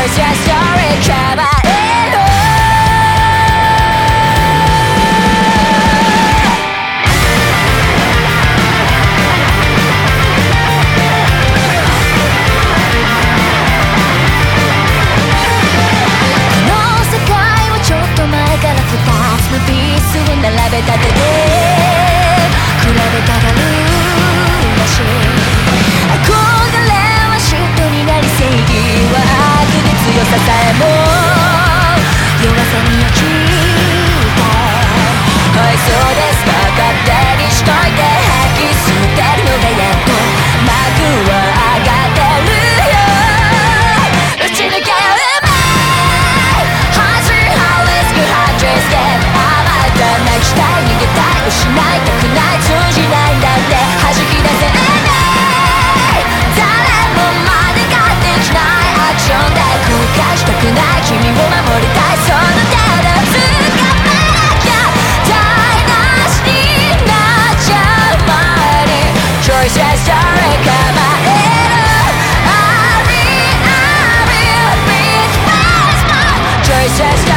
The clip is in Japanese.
Choice your story 構えろ並べ立てて比べたがるらしい憧れは嫉妬になり正義は悪で強ささえも弱さに落ちたはいそうですか勝手にしといて吐き捨てるのがやっと幕は上がってるよ打ち抜ける泣きたい逃げたい失いたくない通じないんだって弾き出せない誰も真似ができないアクションで後悔したくない君を守りたいその手で掴まなきゃ台無しになっちゃう前に Choice your story 構える I will be fast Choice your story